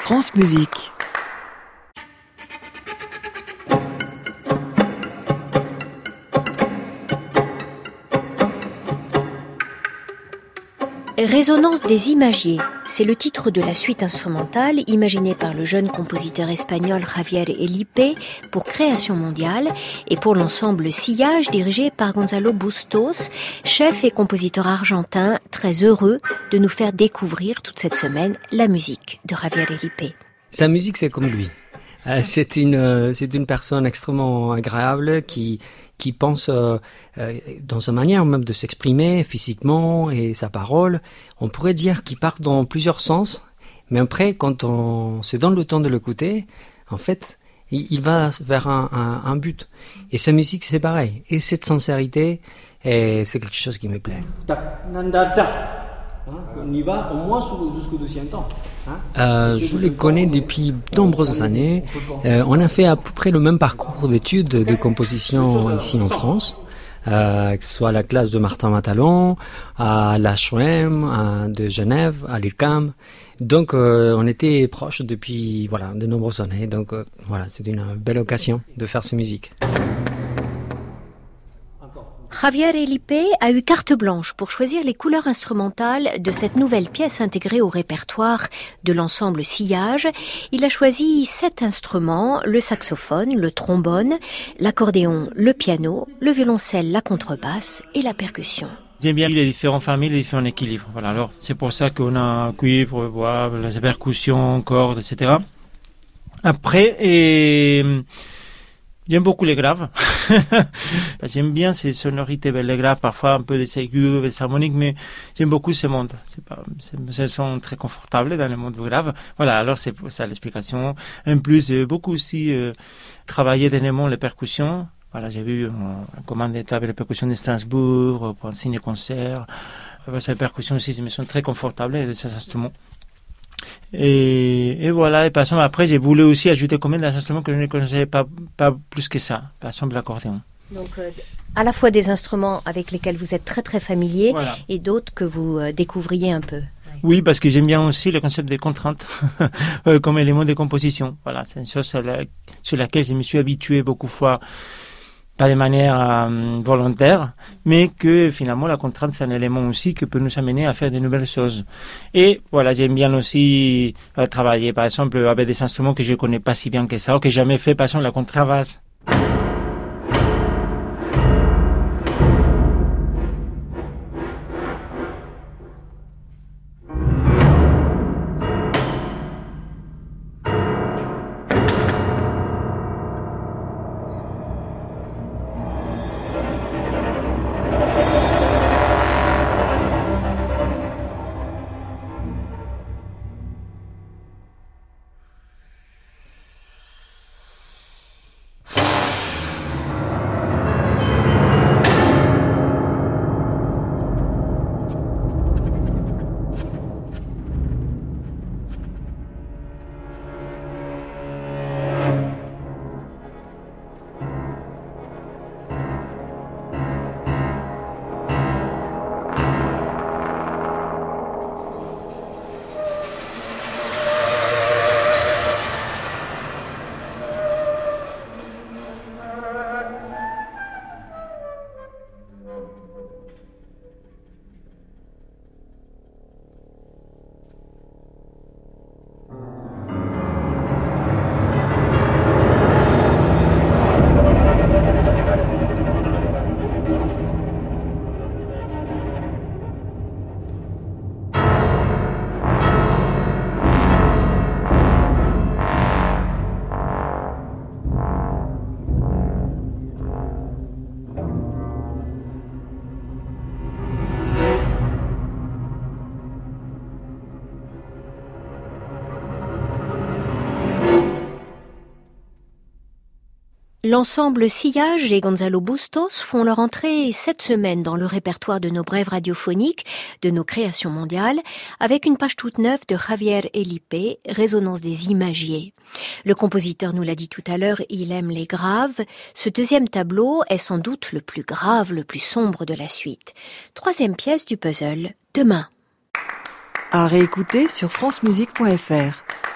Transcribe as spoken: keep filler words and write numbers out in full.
France Musique. Résonance des imagiers, c'est le titre de la suite instrumentale imaginée par le jeune compositeur espagnol Javier Elipe pour Création mondiale et pour l'ensemble Sillage dirigé par Gonzalo Bustos, chef et compositeur argentin très heureux de nous faire découvrir toute cette semaine la musique de Javier Elipe. Sa musique, c'est comme lui. Euh, c'est une euh, c'est une personne extrêmement agréable qui qui pense euh, euh, dans sa manière même de s'exprimer physiquement et sa parole. On pourrait dire qu'il part dans plusieurs sens, mais après, quand on se donne le temps de l'écouter, en fait, il, il va vers un, un, un but. Et sa musique, c'est pareil. Et cette sincérité, et c'est quelque chose qui me plaît. On y va au moins jusqu'au deuxième temps. Euh, je les connais depuis de nombreuses années. Euh, on a fait à peu près le même parcours d'études de composition ici en France, euh, que ce soit à la classe de Martin Matalon, à l'H O M de Genève, à l'I R C A M. Donc euh, on était proches depuis voilà de nombreuses années. Donc euh, voilà, c'est une belle occasion de faire ces musiques. Javier Elipe a eu carte blanche pour choisir les couleurs instrumentales de cette nouvelle pièce intégrée au répertoire de l'ensemble Sillage. Il a choisi sept instruments, le saxophone, le trombone, l'accordéon, le piano, le violoncelle, la contrebasse et la percussion. J'aime bien les différentes familles, les différents équilibres. Voilà, alors c'est pour ça qu'on a cuivre, bois, les percussions, cordes, et cetera. Après, et... j'aime beaucoup les graves. J'aime bien ces sonorités, les graves, parfois un peu des aigus, des harmoniques, mais j'aime beaucoup ce monde. C'est pas, c'est, elles sont très confortables dans le monde grave. Voilà, alors c'est pour ça l'explication. En plus, j'ai beaucoup aussi euh, travaillé dernièrement les percussions. Voilà, j'ai vu un euh, commande d'état avec les percussions de Strasbourg euh, pour un ciné-concert. Euh, ces percussions aussi, elles me sont très confortables, ces instruments. Et, et voilà, et par exemple, après, j'ai voulu aussi ajouter quand même des instruments que je ne connaissais pas, pas plus que ça. Par exemple, l'accordéon. Donc, euh, à la fois des instruments avec lesquels vous êtes très très familier, voilà, et d'autres que vous euh, découvriez un peu. Oui, parce que j'aime bien aussi le concept des contraintes comme élément de composition. Voilà, c'est une chose sur, la, sur laquelle je me suis habitué beaucoup de fois, pas de manière euh, volontaire, mais que finalement la contrainte c'est un élément aussi qui peut nous amener à faire de nouvelles choses. Et voilà, j'aime bien aussi euh, travailler par exemple avec des instruments que je ne connais pas si bien que ça, ou que j'ai jamais fait, par exemple la contrebasse. L'ensemble Sillage et Gonzalo Bustos font leur entrée cette semaine dans le répertoire de nos brèves radiophoniques, de nos créations mondiales, avec une page toute neuve de Javier Elipe, Résonance des imagiers. Le compositeur nous l'a dit tout à l'heure, il aime les graves. Ce deuxième tableau est sans doute le plus grave, le plus sombre de la suite. Troisième pièce du puzzle, demain. À réécouter sur francemusique point f r.